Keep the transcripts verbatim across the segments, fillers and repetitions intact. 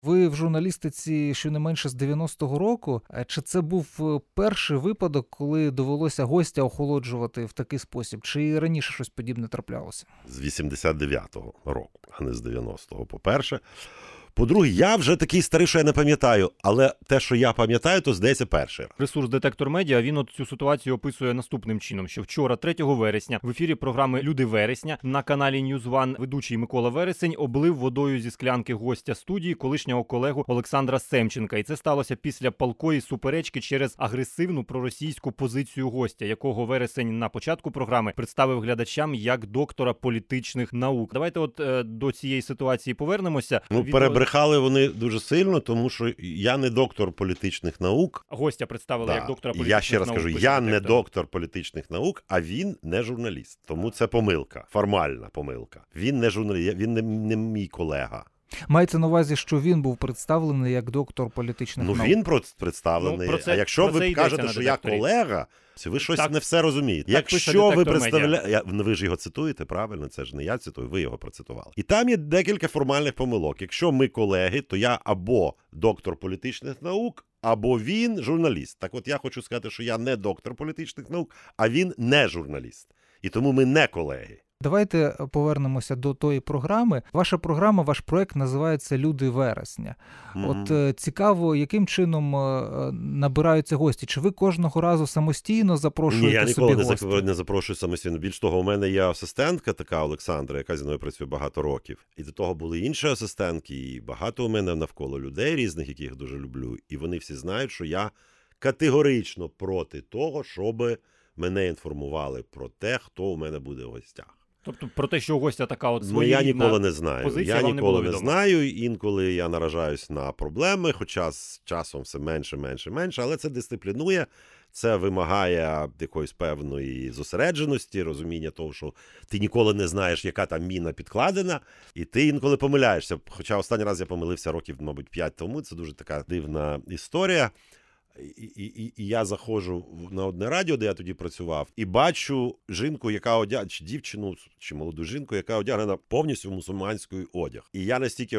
Ви в журналістиці щонайменше з дев'яностого року. Чи це був перший випадок, коли довелося гостя охолоджувати в такий спосіб? Чи раніше щось подібне траплялося? З вісімдесят дев'ятого року, а не з дев'яностого, по-перше. По-друге, я вже такий старий, що я не пам'ятаю, але те, що я пам'ятаю, то, здається, перший раз. Ресурс «Детектор Медіа», він от цю ситуацію описує наступним чином, що вчора, третього вересня, в ефірі програми «Люди вересня» на каналі Ньюз Ван ведучий Микола Вересень облив водою зі склянки гостя студії колишнього колегу Олександра Семченка. І це сталося після палкої суперечки через агресивну проросійську позицію гостя, якого Вересень на початку програми представив глядачам як доктора політичних наук. Давайте от е, до цієї ситуації повернемося. Ну, Відео... Брехали вони дуже сильно, тому що я не доктор політичних наук. Гостя представили да. як доктора політичних наук. Я ще раз кажу, я не доктор політичних наук, а він не журналіст. Тому це помилка, формальна помилка. Він не журналіст, він не, не мій колега. Мається на увазі, що він був представлений як доктор політичних ну, наук? Ну, він представлений. Ну, це, а якщо ви кажете, що я колега, ви щось так, не все розумієте. Якщо ви представляєте... Ви ж його цитуєте, правильно? Це ж не я цитую, ви його процитували. І там є декілька формальних помилок. Якщо ми колеги, то я або доктор політичних наук, або він журналіст. Так от я хочу сказати, що я не доктор політичних наук, а він не журналіст. І тому ми не колеги. Давайте повернемося до тої програми. Ваша програма, ваш проект називається «Люди вересня». Mm-hmm. От е, цікаво, яким чином е, набираються гості? Чи ви кожного разу самостійно запрошуєте собі гостей? Ні, я ніколи не, не запрошую самостійно. Більш того, у мене є асистентка така Олександра, яка зі мною працює багато років. І до того були інші асистентки, і багато у мене навколо людей різних, яких я дуже люблю. І вони всі знають, що я категорично проти того, щоб мене інформували про те, хто у мене буде в гостях. Тобто про те, що у гостя така от своєрідна позиція, ну, я ніколи не знаю. Позиція я вам ніколи не, не знаю, інколи я наражаюсь на проблеми, хоча з часом все менше, менше, менше, але це дисциплінує, це вимагає якоїсь певної зосередженості, розуміння того, що ти ніколи не знаєш, яка там міна підкладена, і ти інколи помиляєшся. Хоча останній раз я помилився років, мабуть, п'ять тому, це дуже така дивна історія. І, і, і я заходжу на одне радіо, де я тоді працював, і бачу жінку, яка одягнена, чи дівчину, чи молоду жінку, яка одягнена повністю в мусульманський одяг. І я настільки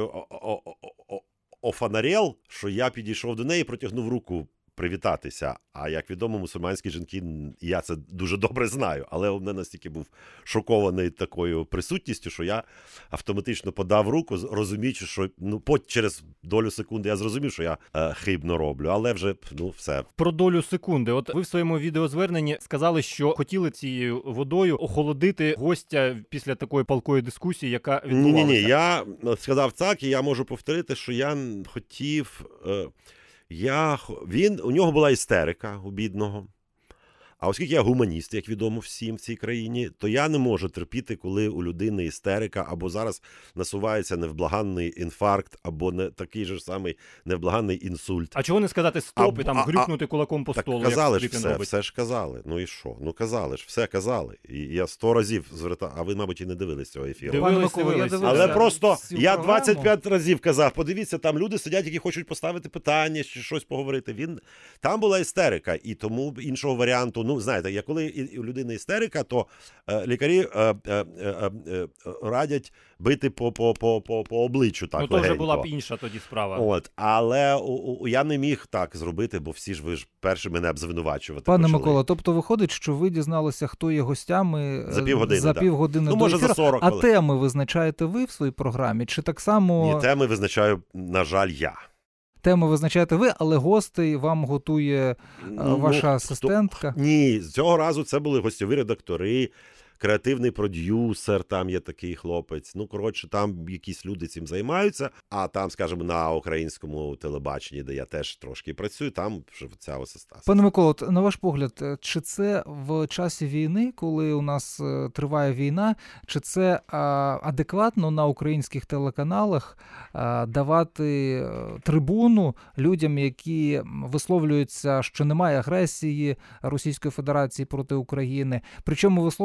офанарел, що я підійшов до неї і протягнув руку привітатися. А як відомо, мусульманські жінки, я це дуже добре знаю, але у мене настільки був шокований такою присутністю, що я автоматично подав руку, розуміючи, що ну, по, через долю секунди я зрозумів, що я е, хибно роблю, але вже, ну, все. Про долю секунди. От ви в своєму відеозверненні сказали, що хотіли цією водою охолодити гостя після такої палкої дискусії, яка відбувалася. Ні-ні-ні, я сказав так, і я можу повторити, що я хотів... Е, Я, він, у нього була істерика у бідного. А оскільки я гуманіст, як відомо всім в цій країні, то я не можу терпіти, коли у людини істерика, або зараз насувається невблаганний інфаркт, або не такий же самий невблаганний інсульт. А чого не сказати стоп і там а, грюкнути кулаком по так столу, казали як ж все, робить? все ж казали. Ну і що? Ну казали ж, все казали. І я сто разів звертав, а ви, мабуть, і не дивились цього ефіру. Дивились, дивились. Але просто я програму. двадцять п'ять разів казав, подивіться, там люди сидять, які хочуть поставити питання, чи щось поговорити. Він... Там була істерика, і тому іншого варіанту, ну, знаєте, я коли і у людини істерика, то е, лікарі е, е, е, е, радять бити по, по, по, по, по обличчю. Так, ну, то вже легенько. була б інша тоді справа. От, але у, у, я не міг так зробити, бо всі ж ви ж перші мене обзвинувачувати Пане почали. Микола, тобто виходить, що ви дізналися, хто є гостями за півгодини, за да. півгодини ну, до може, ефіру, за сорок, а коли... теми визначаєте ви в своїй програмі? Чи так само... Ні, теми визначаю, на жаль, я. Тему визначаєте ви, але гостей вам готує ну, ваша ну, асистентка? Хто... Ні, цього разу це були гостьові редактори, креативний продюсер, там є такий хлопець. Ну, коротше, там якісь люди цим займаються, а там, скажімо, на українському телебаченні, де я теж трошки працюю, там вже ця асистентка. Пане Миколо, на ваш погляд, чи це в часі війни, коли у нас триває війна, чи це адекватно на українських телеканалах давати трибуну людям, які висловлюються, що немає агресії Російської Федерації проти України, причому висловлюються в такий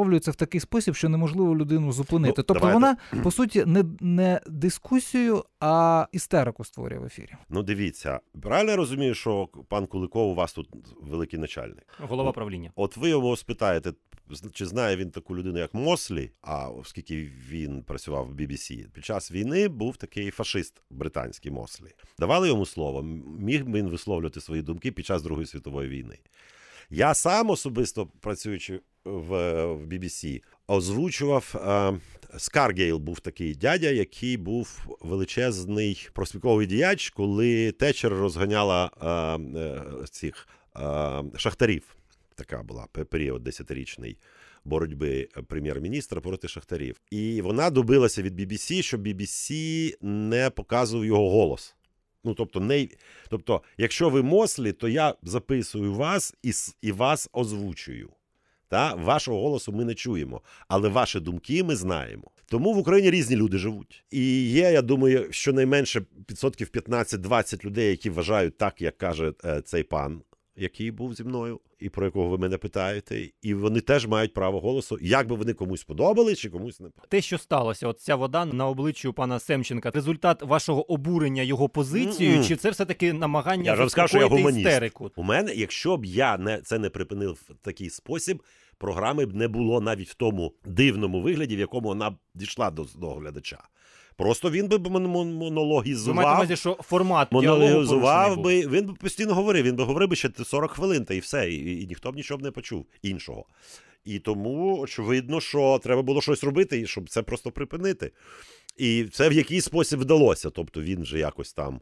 такий спосіб, що неможливо людину зупинити. Ну, тобто давайте. вона, по суті, не, не дискусію, а істерику створює в ефірі. Ну, дивіться, правильно я розумію, що пан Куликов у вас тут великий начальник? Голова правління. От ви його спитаєте, чи знає він таку людину, як Мослі, а оскільки він працював в бі бі сі, під час війни був такий фашист британський Мослі. Давали йому слово, міг він висловлювати свої думки під час Другої світової війни. Я сам особисто, працюючи в, в бі бі сі, озвучував, е, Скаргейл був такий дядя, який був величезний проспілковий діяч, коли Тетчер розганяла е, е, цих е, шахтарів. Така була період десятирічний боротьби прем'єр-міністра проти шахтарів. І вона добилася від бі бі сі, щоб бі бі сі не показував його голос. Ну, тобто, не, тобто, якщо ви Мослі, то я записую вас і, і вас озвучую. Та? Вашого голосу ми не чуємо, але ваші думки ми знаємо. Тому в Україні різні люди живуть. І є, я думаю, щонайменше відсотків п'ятнадцять-двадцять людей, які вважають так, як каже е, цей пан, який був зі мною, і про якого ви мене питаєте, і вони теж мають право голосу, як би вони комусь подобали, чи комусь не. Те, що сталося, от ця вода на обличчі у пана Семченка, результат вашого обурення його позицією, Mm-mm. чи це все-таки намагання я заспокоїти скажу, я гуманіст. істерику? У мене, якщо б я не, це не припинив в такий спосіб, програми б не було навіть в тому дивному вигляді, в якому вона дійшла до, до глядача. Просто він би монологізував. Ви маєте на увазі, що формат діалогу монологізував би, він би постійно говорив, він би говорив би ще сорок хвилин, та і все, і, і ніхто б нічого б не почув іншого. І тому, очевидно, що треба було щось робити, щоб це просто припинити. І це в якийсь спосіб вдалося. Тобто він же якось там,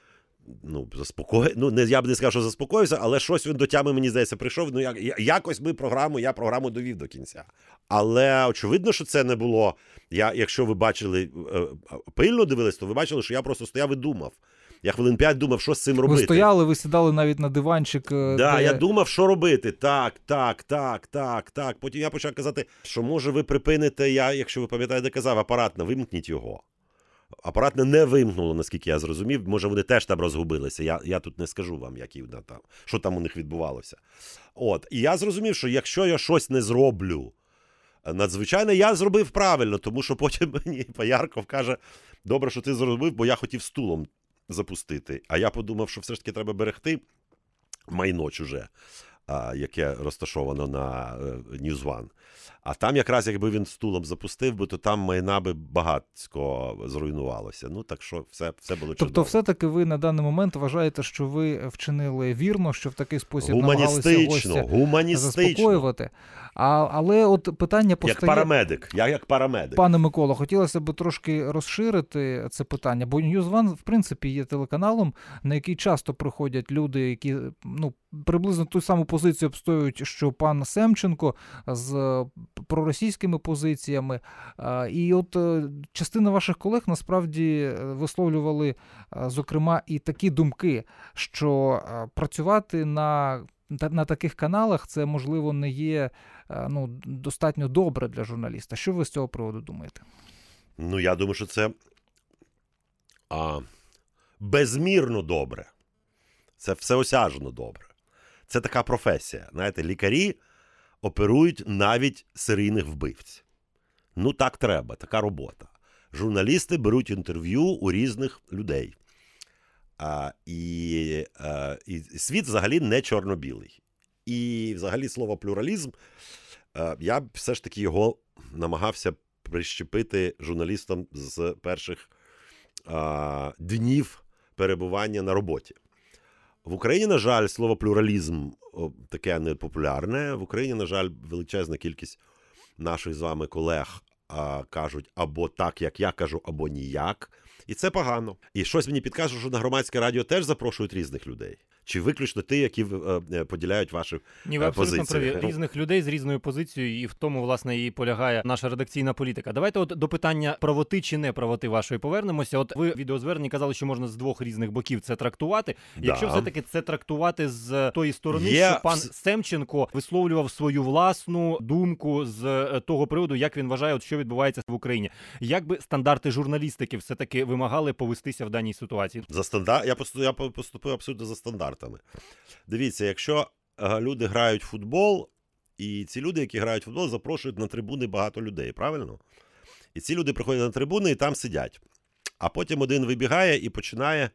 ну, заспокоїв, ну, не, я б не сказав, що заспокоївся, але щось він до тями, мені здається, прийшов. Ну, як, якось ми програму, я програму довів до кінця. Але очевидно, що це не було. Я, якщо ви бачили, пильно дивились, то ви бачили, що я просто стояв і думав. Я хвилин п'ять думав, що з цим робити. Ви стояли, ви сідали навіть на диванчик. Так, да, де... я думав, що робити. Так, так, так, так, так. Потім я почав казати, що може ви припините, я, якщо ви пам'ятаєте, казав, апаратно, вимкніть його. Апаратне не вимкнуло, наскільки я зрозумів. Може, вони теж там розгубилися. Я, я тут не скажу вам, які, там, що там у них відбувалося. От. І я зрозумів, що якщо я щось не зроблю надзвичайно, я зробив правильно, тому що потім мені Поярков каже, добре, що ти зробив, бо я хотів стулом запустити. А я подумав, що все ж таки треба берегти майно чуже, яке розташовано на News One. А там якраз, якби він стулом запустив би, то там майна би багатько зруйнувалося. Ну, так що все, все було чудово. Тобто все-таки ви на даний момент вважаєте, що ви вчинили вірно, що в такий спосіб гуманістично, намагалися гостя гуманістично. заспокоювати? А, але от питання постає... Як парамедик, я як парамедик. Пане Миколо, хотілося б трошки розширити це питання, бо News One, в принципі, є телеканалом, на який часто приходять люди, які, ну, приблизно ту саму позицію обстоюють, що пан Семченко, з проросійськими позиціями. І от частина ваших колег насправді висловлювали, зокрема, і такі думки, що працювати на, на таких каналах це, можливо, не є, ну, достатньо добре для журналіста. Що ви з цього приводу думаєте? Ну, я думаю, що це а, безмірно добре. Це всеосяжно добре. Це така професія. Знаєте, лікарі оперують навіть серійних вбивців. Ну, так треба, така робота. Журналісти беруть інтерв'ю у різних людей. А, і, а, і світ взагалі не чорно-білий. І взагалі слово плюралізм, а, я б все ж таки його намагався прищепити журналістам з перших а, днів перебування на роботі. В Україні, на жаль, слово плюралізм таке непопулярне. В Україні, на жаль, величезна кількість наших з вами колег а, кажуть або так, як я кажу, або ніяк. І це погано. І щось мені підкаже, що на громадське радіо теж запрошують різних людей. Чи виключно ті, які е, поділяють ваші позиції? Ні, ви абсолютно праві. Різних людей з різною позицією, і в тому, власне, і полягає наша редакційна політика. Давайте от до питання правоти чи не правоти вашої повернемося. От ви в відеозверненні казали, що можна з двох різних боків це трактувати. Да. Якщо все-таки це трактувати з тої сторони, Є... що пан Семченко висловлював свою власну думку з того приводу, як він вважає, от що відбувається в Україні. Як би стандарти журналістики все-таки вимагали повестися в даній ситуації? За стандарт... Я поступив абсолютно за стандарт. Дивіться, якщо люди грають в футбол І ці люди, які грають в футбол, запрошують на трибуни багато людей, правильно? І ці люди приходять на трибуни і там сидять. А потім один вибігає і починає,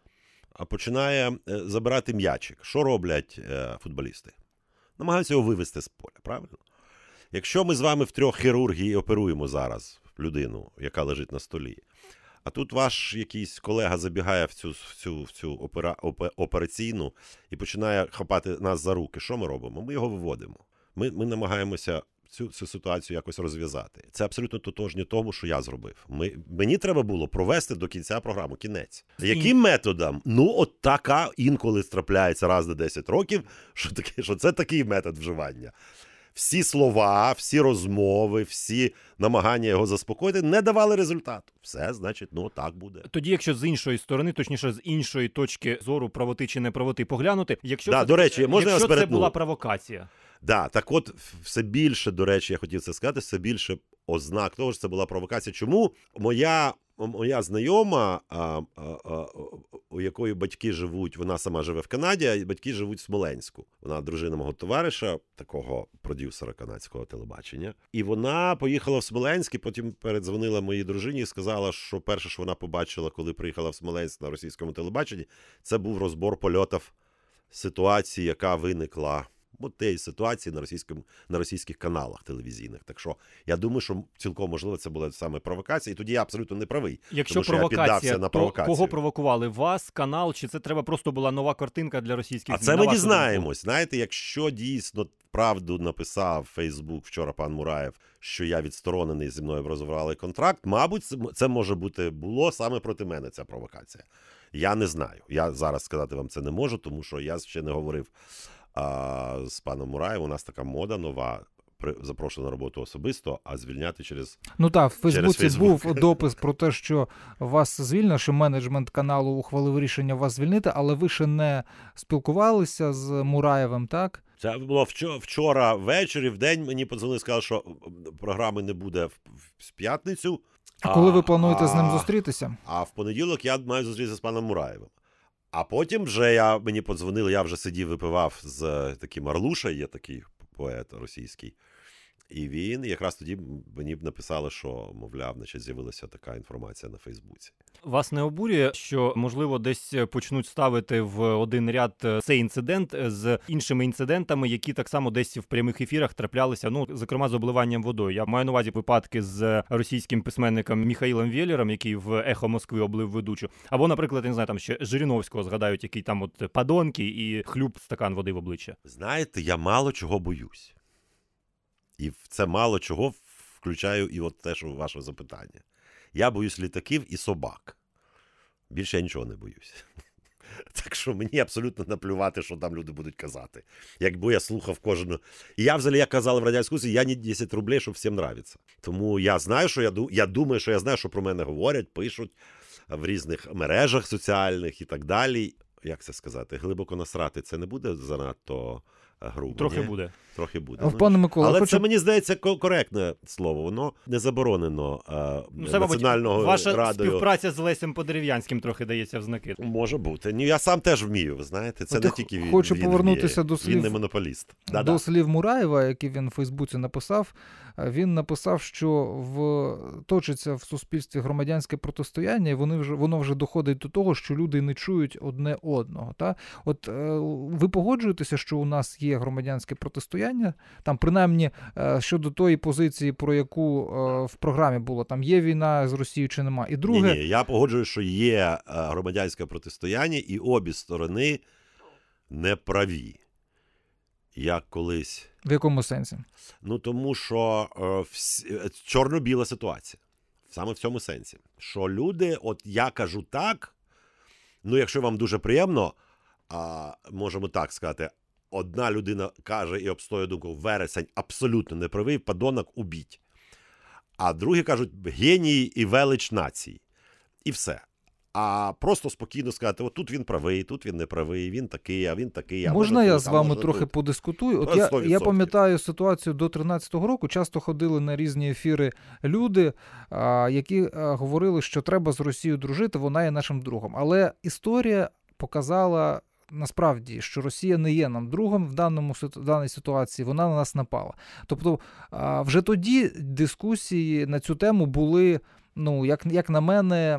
починає забирати м'ячик. Що роблять футболісти? Намагаються його вивести з поля, правильно? Якщо ми з вами в трьох хірургії оперуємо зараз людину, яка лежить на столі, а тут ваш якийсь колега забігає в цю, в цю, в цю опера, операційну і починає хапати нас за руки, що ми робимо? Ми його виводимо. Ми, ми намагаємося цю, цю ситуацію якось розв'язати. Це абсолютно тотожні тому, що я зробив. Ми, мені треба було провести до кінця програму, кінець. Яким методом? Ну, от така інколи трапляється раз на десять років, що, таке, що це такий метод вживання. Всі слова, всі розмови, всі намагання його заспокоїти не давали результату. Все, значить, ну так буде. Тоді, якщо з іншої сторони, точніше, з іншої точки зору правоти чи неправоти поглянути, якщо, да, це, до речі, можна якщо я це була провокація. Да, так от, все більше, до речі, я хотів це сказати, все більше ознак того, що це була провокація. Чому? Моя, моя знайома, а, а, а, у якої батьки живуть, вона сама живе в Канаді, а батьки живуть в Смоленську. Вона дружина мого товариша, такого продюсера канадського телебачення. І вона поїхала в Смоленськ, і потім передзвонила моїй дружині і сказала, що перше, що вона побачила, коли приїхала в Смоленськ на російському телебаченні, це був розбор польотів ситуації, яка виникла от тієї ситуації на, російському, на російських каналах телевізійних. Так що я думаю, що цілком можливо це була саме провокація, і тоді я абсолютно не правий. Якщо тому, що провокація, я піддався на провокацію. То кого провокували? Вас, канал, чи це треба просто була нова картинка для російських А ЗМІ? це ми дізнаємось. Знаєте, якщо дійсно правду написав Фейсбук вчора пан Мураєв, що я відсторонений, зі мною розірвали контракт, мабуть, це може бути було саме проти мене ця провокація. Я не знаю. Я зараз сказати вам це не можу, тому що я ще не говорив а, з паном Мураєвим. У нас така мода нова. Запрошую на роботу особисто, а звільняти через Ну так, в Фейсбуці Facebook. був допис про те, що вас звільнено, що менеджмент каналу ухвалив рішення вас звільнити, але ви ще не спілкувалися з Мураєвим, так? Це було вчора ввечері, в день мені подзвонили, сказали, що програми не буде в п'ятницю. А коли ви плануєте а, з ним зустрітися? А в понеділок я маю зустрітися з паном Мураєвом. А потім вже я, мені подзвонили, я вже сидів, випивав з таким Арлуша, є такий поет російський. І він, якраз тоді мені б написали, що, мовляв, значить, з'явилася така інформація на Фейсбуці. Вас не обурює, що, можливо, десь почнуть ставити в один ряд цей інцидент з іншими інцидентами, які так само десь в прямих ефірах траплялися, ну, зокрема, з обливанням водою. Я маю на увазі випадки з російським письменником Міхаїлом Веллером, який в «Ехо Москви» облив ведучу. Або, наприклад, я не знаю, там ще Жириновського згадають, який там от падонки і хлюб стакан води в обличчя. Знаєте, я мало чого боюсь. І в це мало чого включаю і от те, що ваше запитання. Я боюсь літаків і собак. Більше я нічого не боюсь. Так що мені абсолютно наплювати, що там люди будуть казати. Якби я слухав кожну... І я взагалі, як казали в Радянському Союзі, я не десять рублей, щоб всім нравиться. Тому я знаю, що я, я думаю, що я знаю, що про мене говорять, пишуть в різних мережах соціальних і так далі. Як це сказати? Глибоко насрати це не буде занадто грубо? Трохи ні? буде. Трохи буде. Ну, пане Микола, але хочу... це, мені здається, коректне слово. Воно не заборонено а, ну, це, національного мабуть, ваша радою. Співпраця з Лесем Подерев'янським трохи дається в знаки. Може бути. Ну, я сам теж вмію, ви знаєте. Це От не тільки він хочу він повернутися вміє. до слів, Він не монополіст. До Да-да. слів Мураєва, які він в Фейсбуці написав. Він написав, що в... точиться в суспільстві громадянське протистояння, і вони вже, воно вже доходить до того, що люди не чують одне одного. Та? От е, ви погоджуєтеся, що у нас є громадянське протистояння? Там, принаймні, е, щодо тої позиції, про яку е, в програмі було, там є війна з Росією чи нема? І друге... Ні, ні, я погоджую, що є громадянське протистояння, і обі сторони не праві. Як колись... В якому сенсі? Ну, тому що е, всі... чорно-біла ситуація. Саме в цьому сенсі. Що люди, от я кажу так, ну, якщо вам дуже приємно, а, можемо так сказати, одна людина каже і обстоює думку, Вересень абсолютно не правий, падонок убіть. А другі кажуть, геній і велич нації. І все. А просто спокійно сказати, от тут він правий, тут він не правий, він такий, а він такий. А Можна може, я тут, з а вами може, трохи тут. подискутую? От сто я, відсотків. я пам'ятаю ситуацію до тринадцятого року, часто ходили на різні ефіри люди, а, які а, говорили, що треба з Росією дружити, вона є нашим другом. Але історія показала насправді, що Росія не є нам другом в даному в даній ситуації, вона на нас напала. Тобто вже тоді дискусії на цю тему були, ну, як, як на мене,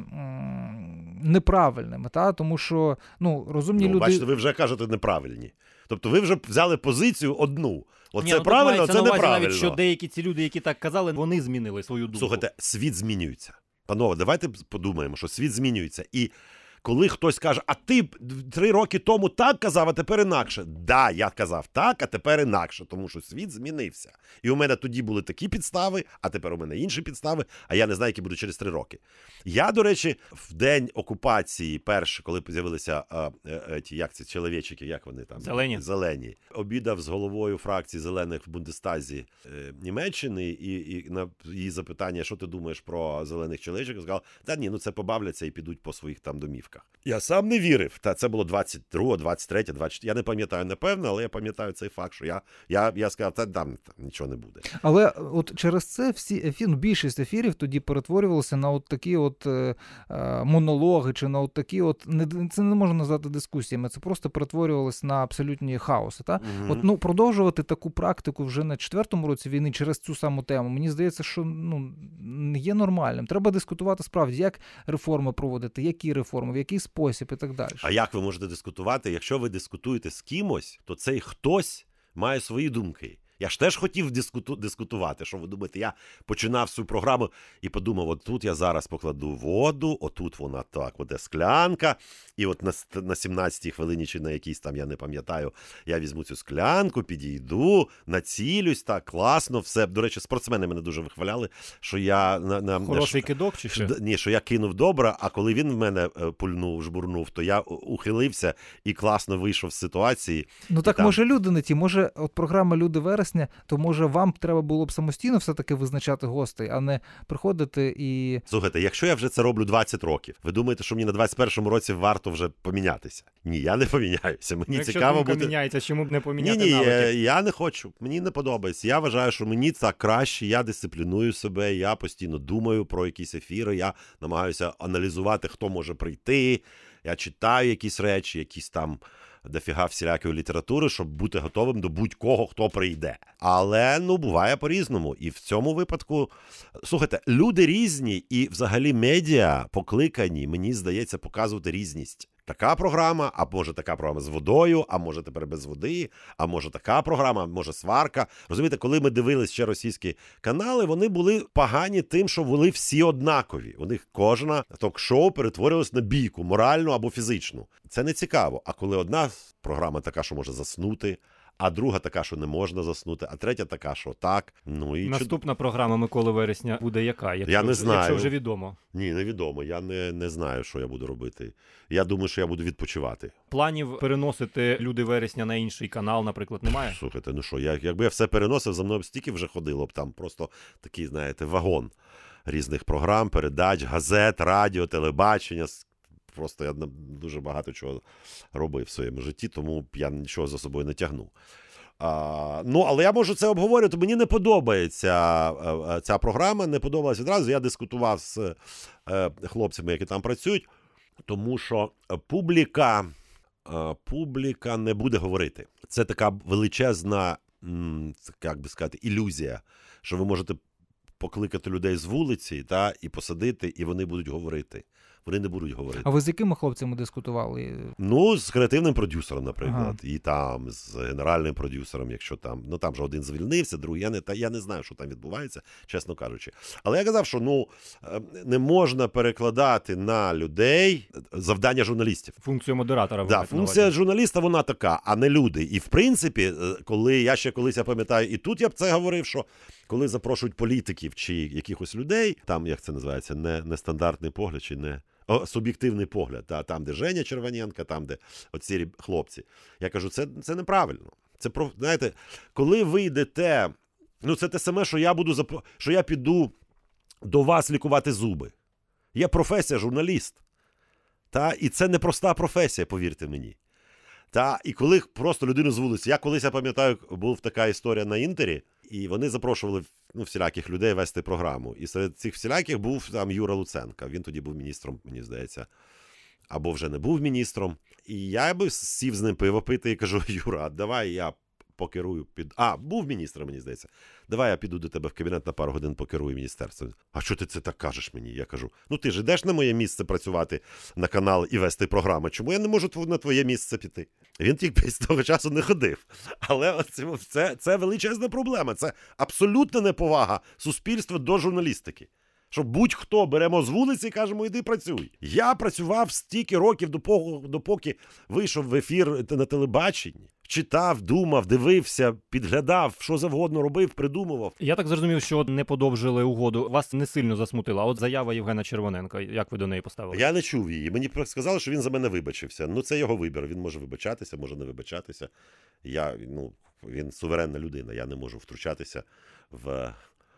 неправильними, та? Тому що, ну, розумні ну, люди... Бачите, ви вже кажете неправильні. Тобто ви вже взяли позицію одну. Оце Ні, ну, правильно, це неправильно. Навіть, що деякі ці люди, які так казали, вони змінили свою думку. Слухайте, світ змінюється. Панове, давайте подумаємо, що світ змінюється. І коли хтось каже, а ти три роки тому так казав, а тепер інакше. Да, я казав так, а тепер інакше, тому що світ змінився. І у мене тоді були такі підстави, а тепер у мене інші підстави, а я не знаю, які будуть через три роки. Я, до речі, в день окупації, перше, коли з'явилися а, а, ті, як ці чоловічики, як вони там? Зелені. Зелені. Обідав з головою фракції зелених в Бундестазі е, Німеччини, і, і на її запитання, що ти думаєш про зелених чоловічиків, сказав, та ні, ну це побавляться і підуть по своїх там домівках. Я сам не вірив. Та це було двадцять друге, двадцять третє, двадцять четверте. Я не пам'ятаю, напевно, але я пам'ятаю цей факт, що я, я, я сказав, та там, там нічого не буде. Але от через це всі ефір, більшість ефірів тоді перетворювалися на от такі от е, монологи, чи на от такі от, не, це не можна назвати дискусіями, це просто перетворювалося на абсолютні хаоси. Та? Угу. От, ну, продовжувати таку практику вже на четвертому році війни через цю саму тему, мені здається, що, ну, не є нормальним. Треба дискутувати справді, як реформи проводити, які реформи, в який спосіб і так далі. А як ви можете дискутувати? Якщо ви дискутуєте з кимось, то цей хтось має свої думки. Я ж теж хотів дискуту, дискутувати, що ви думаєте, я починав свою програму і подумав, от тут я зараз покладу воду, отут вона так, буде склянка, і от на, на сімнадцятій хвилині чи на якійсь там, я не пам'ятаю, я візьму цю склянку, підійду, націлюсь, так, класно, все. До речі, спортсмени мене дуже вихваляли, що я... На, на, Хороший на, кидок чи що? Ні, що я кинув добре, а коли він в мене пульнув, жбурнув, то я ухилився і класно вийшов з ситуації. Ну так, там... може люди не ті, може от програма «Люди вересня», то може вам треба було б самостійно все-таки визначати гостей, а не приходити і... Слухайте, якщо я вже це роблю двадцять років, ви думаєте, що мені на двадцять першому році варто вже помінятися? Ні, я не поміняюся. Мені ну, цікаво бути... буде... міняється, чому б не поміняти ні, ні, навики? Я не хочу. Мені не подобається. Я вважаю, що мені так краще, я дисципліную себе, я постійно думаю про якісь ефіри, я намагаюся аналізувати, хто може прийти, я читаю якісь речі, якісь там дофіга всілякої літератури, щоб бути готовим до будь-кого, хто прийде. Але, ну, буває по-різному. І в цьому випадку, слухайте, люди різні і взагалі медіа покликані, мені здається, показувати різність. Така програма, а може така програма з водою, а може тепер без води, а може така програма, може сварка. Розумієте, коли ми дивились ще російські канали, вони були погані тим, що були всі однакові. У них кожна ток-шоу перетворилась на бійку, моральну або фізичну. Це не цікаво. А коли одна програма така, що може заснути, а друга така, що не можна заснути, а третя така, що так. Ну, і Наступна чуд... програма Миколи Вересня буде яка? Якщо, я не знаю. Якщо вже відомо. Ні, невідомо. Я не, не знаю, що я буду робити. Я думаю, що я буду відпочивати. Планів переносити «Люди Вересня» на інший канал, наприклад, немає? Слухайте, ну що, я, якби я все переносив, за мною б стільки вже ходило б там просто такий, знаєте, вагон різних програм, передач, газет, радіо, телебачення. Просто я дуже багато чого робив в своєму житті, тому я нічого за собою не тягну. А, ну, але я можу це обговорювати. Мені не подобається а, ця програма, не подобалась відразу. Я дискутував з а, хлопцями, які там працюють, тому що публіка, а, публіка не буде говорити. Це така величезна, м, як би сказати, ілюзія, що ви можете покликати людей з вулиці, та, і посадити, і вони будуть говорити. Вони не будуть говорити. А ви з якими хлопцями дискутували? Ну, з креативним продюсером, наприклад. Ага. І там, з генеральним продюсером, якщо там, ну там же один звільнився, другий, я не, та, я не знаю, що там відбувається, чесно кажучи. Але я казав, що, ну, не можна перекладати на людей завдання журналістів. Функцію модератора. Да, функція журналіста, вона така, а не люди. І, в принципі, коли, я ще колись, я пам'ятаю, і тут я б це говорив, що коли запрошують політиків чи якихось людей, там, як це називається, не, нестандартний погляд, чи не... О, суб'єктивний погляд, та, там, де Женя Червоненко, там, де оці хлопці. Я кажу, це, це неправильно. Це, знаєте, коли ви йдете, ну це те саме, що я буду, зап... що я піду до вас лікувати зуби. Є професія журналіст. Та, і це не проста професія, повірте мені. Та, і коли просто людину з вулиці, я колись, я пам'ятаю, був така історія на Інтері, і вони запрошували, ну, всіляких людей вести програму. І серед цих всіляких був там Юра Луценко. Він тоді був міністром, мені здається, або вже не був міністром. І я би сів з ним пиво пити і кажу: Юра, давай я покерую під... А, був міністром, мені здається. Давай я піду до тебе в кабінет на пару годин покерую міністерством. А що ти це так кажеш мені? Я кажу: ну ти ж ідеш на моє місце працювати на канал і вести програми. Чому я не можу на твоє місце піти? Він тільки з того часу не ходив. Але це, це, це величезна проблема. Це абсолютна неповага суспільства до журналістики. Що будь-хто беремо з вулиці і кажемо: іди працюй. Я працював стільки років, допоки, допоки вийшов в ефір на телебаченні. Читав, думав, дивився, підглядав, що завгодно робив, придумував. Я так зрозумів, що не подовжили угоду. Вас не сильно засмутила. А от заява Євгена Червоненка, як ви до неї поставили? Я не чув її. Мені сказали, що він за мене вибачився. Ну, це його вибір. Він може вибачатися, може не вибачатися. Я, ну, він суверенна людина. Я не можу втручатися в,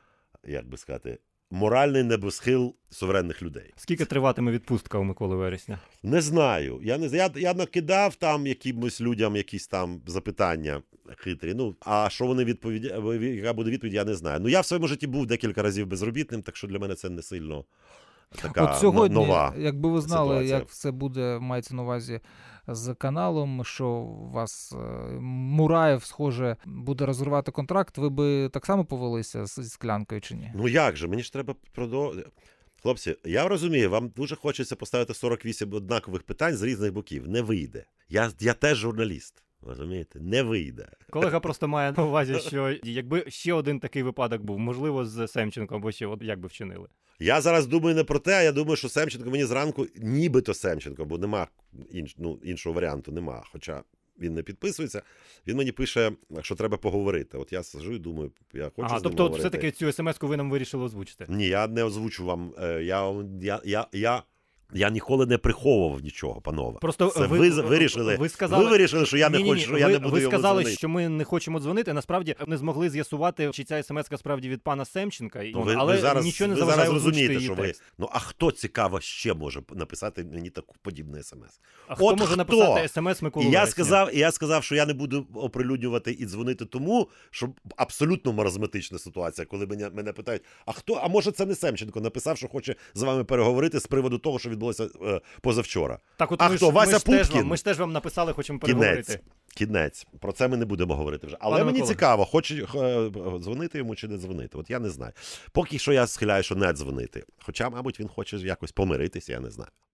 як би сказати, моральний небосхил суверенних людей. Скільки триватиме відпустка у Миколи Вересня? Не знаю. Я, не, я, я накидав там якимось людям якісь там запитання хитрі. Ну, а що вони відповідають, яка буде відповідь, я не знаю. Ну, я в своєму житті був декілька разів безробітним, так що для мене це не сильно така От сьогодні, нова якби ви знали, ситуація. як все буде, мається на увазі з каналом, що у вас Мураєв, схоже, буде розривати контракт, ви би так само повелися з Склянкою чи ні? Ну як же, мені ж треба продовжувати. Хлопці, я розумію, вам дуже хочеться поставити сорок вісім однакових питань з різних боків. Не вийде. Я, я теж журналіст. Розумієте? Не вийде. Колега просто має на увазі, що якби ще один такий випадок був, можливо, з Семченком, або ще от як би вчинили. Я зараз думаю не про те, а я думаю, що Семченко мені зранку, нібито Семченко, бо нема інш, ну, іншого варіанту, нема. Хоча він не підписується, він мені пише, що треба поговорити. От я сиджу і думаю, я хочу ага, з ним тобто говорити. все-таки цю смс-ку ви нам вирішили озвучити? Ні, я не озвучу вам. Я, я, я, я, я ніколи не приховував нічого, панове. Просто Це ви, ви, вирішили, ви, сказали, ви вирішили, що я не ні, хочу, ні, що ви, я не буду ви йому сказали, дзвонити. що ми не хочемо дзвонити. Насправді не змогли з'ясувати, чи ця смс-ка справді від пана Семченка. Ви, але ви зараз, нічого не ви заважає зараз розумієте, її що ви... текст. Ну, а хто цікаво ще може написати мені таку подібну смс? А хто От може хто? написати смс Миколу І я Вересня? сказав, і я сказав, що я не буду оприлюднювати і дзвонити тому, що абсолютно маразматична ситуація, коли мене, мене питають: а хто, а може це не Семченко написав, що хоче з вами переговорити з приводу того, що відбулося е, позавчора. Так, от а ми хто? ж, Вася ми ж теж Пупкін? вам, ми ж теж вам написали, хочемо Кінець. переговорити. Кінець. Про це ми не будемо говорити вже. Але Пане мені Микола. цікаво, хоче е, дзвонити йому чи не дзвонити. От я не знаю. Поки що я схиляю, що не дзвонити. Хоча, мабуть, він хоче якось помиритися, я не знаю.